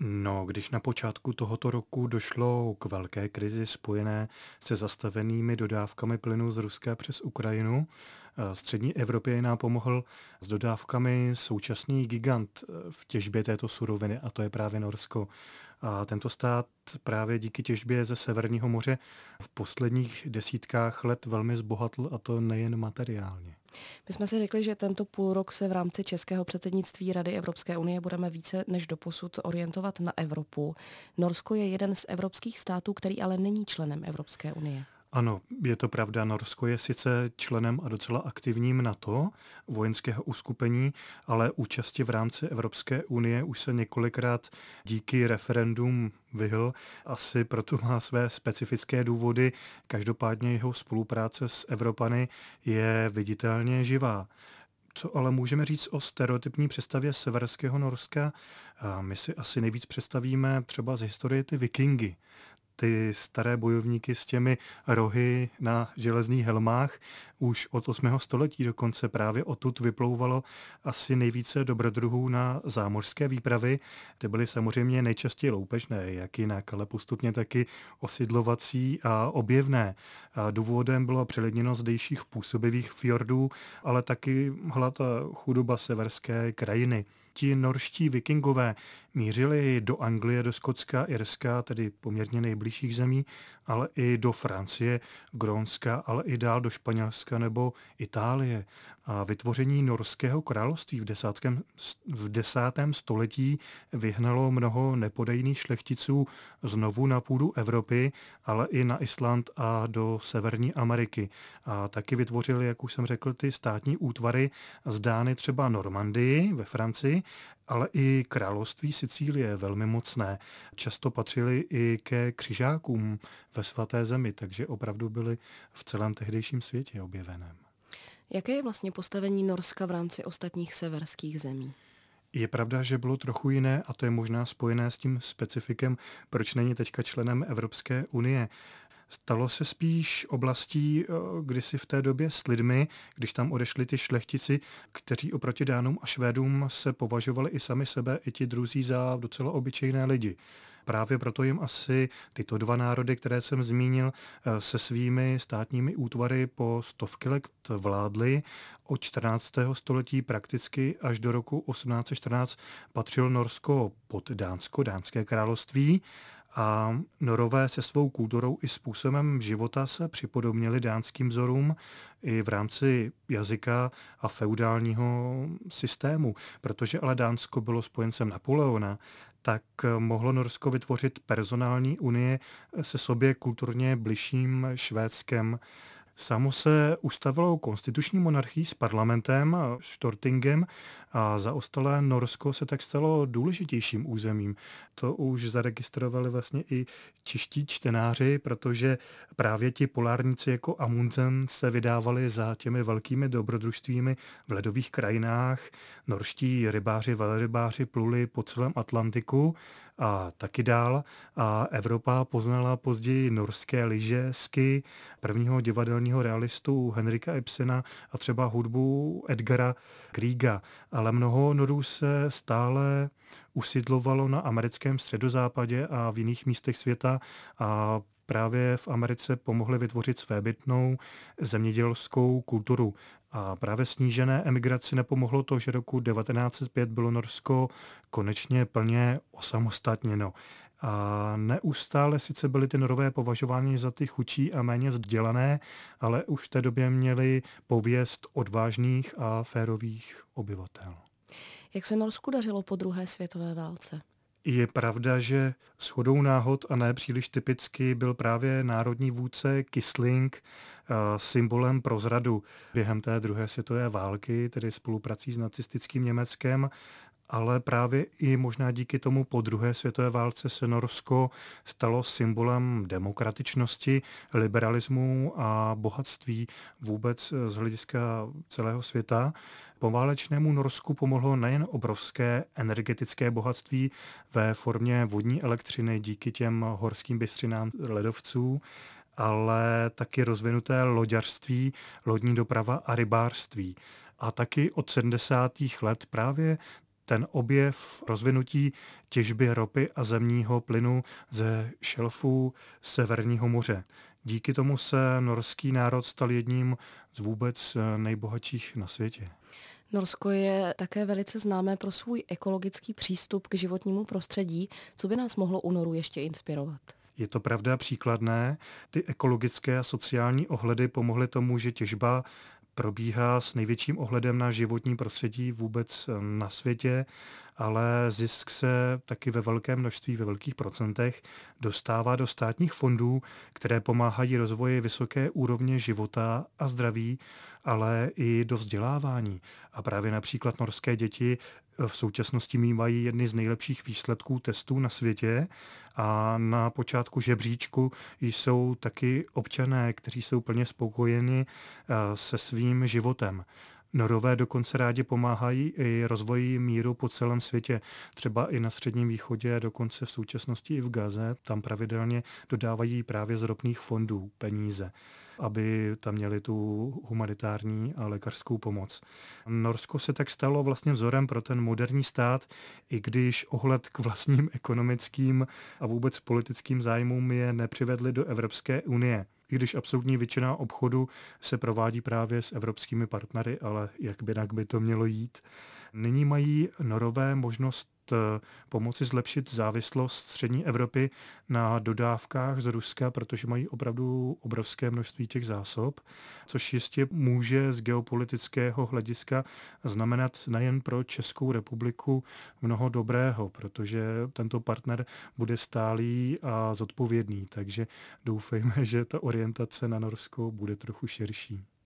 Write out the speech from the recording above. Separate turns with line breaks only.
No, když na počátku tohoto roku došlo k velké krizi spojené se zastavenými dodávkami plynu z Ruska přes Ukrajinu, střední Evropě nám pomohl s dodávkami současný gigant v těžbě této suroviny, a to je právě Norsko. A tento stát právě díky těžbě ze Severního moře v posledních desítkách let velmi zbohatl, a to nejen materiálně.
My jsme si řekli, že tento půlrok se v rámci českého předsednictví Rady Evropské unie budeme více než doposud orientovat na Evropu. Norsko je jeden z evropských států, který ale není členem Evropské unie.
Ano, je to pravda. Norsko je sice členem a docela aktivním NATO, vojenského uskupení, ale účasti v rámci Evropské unie už se několikrát díky referendum vyhl. Asi proto má své specifické důvody. Každopádně jeho spolupráce s Evropany je viditelně živá. Co ale můžeme říct o stereotypní představě severského Norska? My si asi nejvíc představíme třeba z historie ty vikingy, ty staré bojovníky s těmi rohy na železných helmách. Už od 8. století dokonce právě odtud vyplouvalo asi nejvíce dobrodruhů na zámořské výpravy. Ty byly samozřejmě nejčastěji loupežné, jak jinak, ale postupně taky osidlovací a objevné. A důvodem bylo přelidněnost zdejších působivých fjordů, ale taky hlad a chudoba severské krajiny. Ti norští vikingové mířili do Anglie, do Skotska, Irska, tedy poměrně nejbližších zemí, ale i do Francie, Grónska, ale i dál do Španělska nebo Itálie. A vytvoření Norského království v desátém století vyhnalo mnoho nepodejných šlechticů znovu na půdu Evropy, ale i na Island a do Severní Ameriky. A taky vytvořili, jak už jsem řekl, ty státní útvary zdány třeba Normandii ve Francii, ale i království Sicílie velmi mocné. Často patřili i ke křižákům ve svaté zemi, takže opravdu byly v celém tehdejším světě objeveném.
Jaké je vlastně postavení Norska v rámci ostatních severských zemí?
Je pravda, že bylo trochu jiné, a to je možná spojené s tím specifikem, proč není teďka členem Evropské unie. Stalo se spíš oblastí kdysi v té době s lidmi, když tam odešli ty šlechtici, kteří oproti Dánům a Švédům se považovali i sami sebe, i ti druzí za docela obyčejné lidi. Právě proto jim asi tyto dva národy, které jsem zmínil, se svými státními útvary po stovky let vládly. Od 14. století prakticky až do roku 1814 patřil Norsko pod Dánsko, Dánské království. A Norové se svou kulturou i způsobem života se připodobnili dánským vzorům i v rámci jazyka a feudálního systému. Protože ale Dánsko bylo spojencem Napoleona, tak mohlo Norsko vytvořit personální unie se sobě kulturně bližším Švédskem. Samo se ustavilo konstituční monarchii s parlamentem a Stortingem a zaostalé Norsko se tak stalo důležitějším územím. To už zaregistrovali vlastně i čeští čtenáři, protože právě ti polárníci jako Amundsen se vydávali za těmi velkými dobrodružstvími v ledových krajinách. Norští rybáři, velrybáři pluli po celém Atlantiku a taky dál. A Evropa poznala později norské lyže, ski, prvního divadelního realistu Henrika Ibsena a třeba hudbu Edgara Kriega. Ale mnoho Norů se stále usidlovalo na americkém středozápadě a v jiných místech světa a právě v Americe pomohli vytvořit svébytnou zemědělskou kulturu. A právě snížené emigraci nepomohlo to, že roku 1905 bylo Norsko konečně plně osamostatněno. A neustále sice byly ty Norové považováni za ty chudší a méně vzdělané, ale už v té době měli pověst odvážných a férových obyvatel.
Jak se Norsku dařilo po druhé světové válce?
Je pravda, že shodou náhod a ne příliš typicky byl právě národní vůdce Quisling symbolem prozradu během té druhé světové války, tedy spoluprací s nacistickým Německem, ale právě i možná díky tomu po druhé světové válce se Norsko stalo symbolem demokratičnosti, liberalismu a bohatství vůbec z hlediska celého světa. Poválečnému Norsku pomohlo nejen obrovské energetické bohatství ve formě vodní elektřiny díky těm horským bystřinám ledovců, ale taky rozvinuté loďařství, lodní doprava a rybářství. A taky od 70. let právě ten objev rozvinutí těžby ropy a zemního plynu ze šelfů Severního moře. Díky tomu se norský národ stal jedním z vůbec nejbohatších na světě.
Norsko je také velice známé pro svůj ekologický přístup k životnímu prostředí. Co by nás mohlo u Norů ještě inspirovat?
Je to pravda příkladné. Ty ekologické a sociální ohledy pomohly tomu, že těžba probíhá s největším ohledem na životní prostředí vůbec na světě, ale zisk se taky ve velkém množství, ve velkých procentech dostává do státních fondů, které pomáhají rozvoji vysoké úrovně života a zdraví, ale i do vzdělávání. A právě například norské děti v současnosti mívají jedny z nejlepších výsledků testů na světě a na počátku žebříčku jsou taky občané, kteří jsou plně spokojeni se svým životem. Norové dokonce rádi pomáhají i rozvoji míru po celém světě, třeba i na Středním východě, dokonce v současnosti i v Gaze. Tam pravidelně dodávají právě z ropných fondů peníze, aby tam měli tu humanitární a lékařskou pomoc. Norsko se tak stalo vlastně vzorem pro ten moderní stát, i když ohled k vlastním ekonomickým a vůbec politickým zájmům je nepřivedli do Evropské unie. I když absolutní většina obchodu se provádí právě s evropskými partnery, ale jak by jinak by to mělo jít. Nyní mají Norové možnost pomoci zlepšit závislost střední Evropy na dodávkách z Ruska, protože mají opravdu obrovské množství těch zásob, což jistě může z geopolitického hlediska znamenat nejen pro Českou republiku mnoho dobrého, protože tento partner bude stálý a zodpovědný, takže doufejme, že ta orientace na Norsko bude trochu širší.